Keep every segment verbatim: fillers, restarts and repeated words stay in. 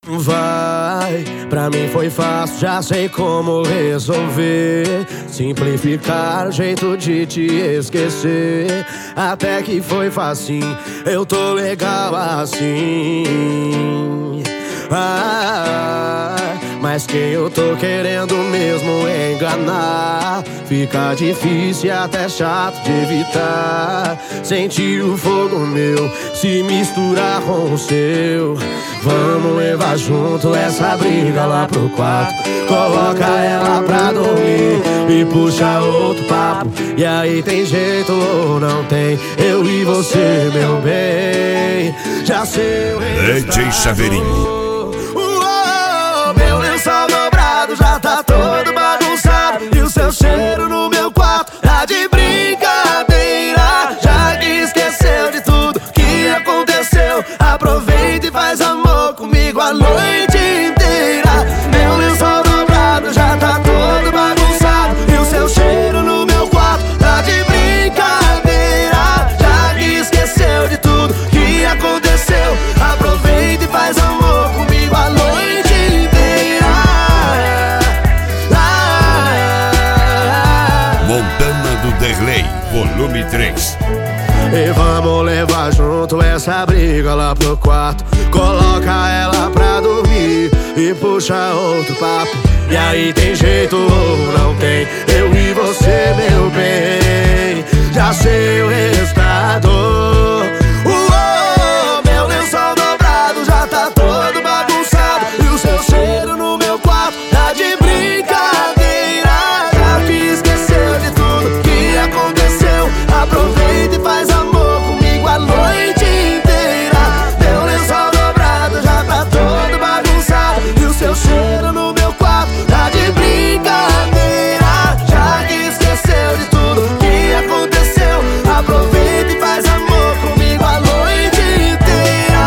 Vai, pra mim foi fácil, já sei como resolver. Simplificar o jeito de te esquecer. Até que foi facinho, eu tô legal assim. Ah, mas quem eu tô querendo mesmo é enganar. Fica difícil e até chato de evitar. Sentir o fogo meu se misturar com o seu. Vamos levar junto essa briga lá pro quarto. Coloca ela pra dormir e puxa outro papo. E aí tem jeito ou não tem? Eu e você, meu bem. Já sei o D J Chaveirinho. Meu lençol dobrado já tá todo bagunçado. E o seu cheiro no meu quarto tá de brincadeira. Já que esqueceu de tudo que aconteceu, aproveita e faz amor comigo a noite inteira. Meu lençol dobrado já tá todo bagunçado. E o seu cheiro no meu quarto tá de brincadeira. Já que esqueceu de tudo que aconteceu, aproveita e faz amor comigo a noite inteira. Montana do Derlei, volume três. E vamos levar junto essa briga lá pro quarto. Coloca ela pra dormir e puxa outro papo. E aí tem jeito ou não tem? Eu e você, meu bem. Já sei o resultado. Uou, meu lençol dobrado já tá todo bagunçado. E o seu cheiro no meu quarto tá de brincadeira. Já que esqueceu de tudo que aconteceu, aproveita e faz amor comigo a noite inteira. Meu lençol dobrado já tá todo bagunçado. E o seu cheiro no meu quarto tá de brincadeira. Já que esqueceu de tudo que aconteceu, aproveita e faz amor comigo a noite inteira.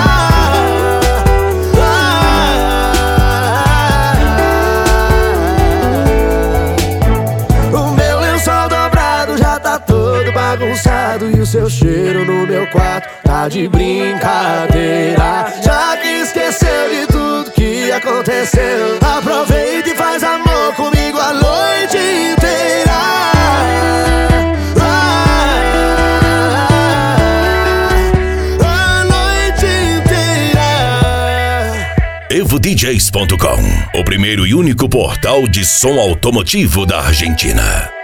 O meu lençol dobrado já tá todo bagunçado. E o seu cheiro no meu quarto tá de brincadeira. Já que esqueceu de tudo que aconteceu, aproveita e faz amor comigo a noite inteira. A noite inteira. Evo D Js ponto com, o primeiro e único portal de som automotivo da Argentina.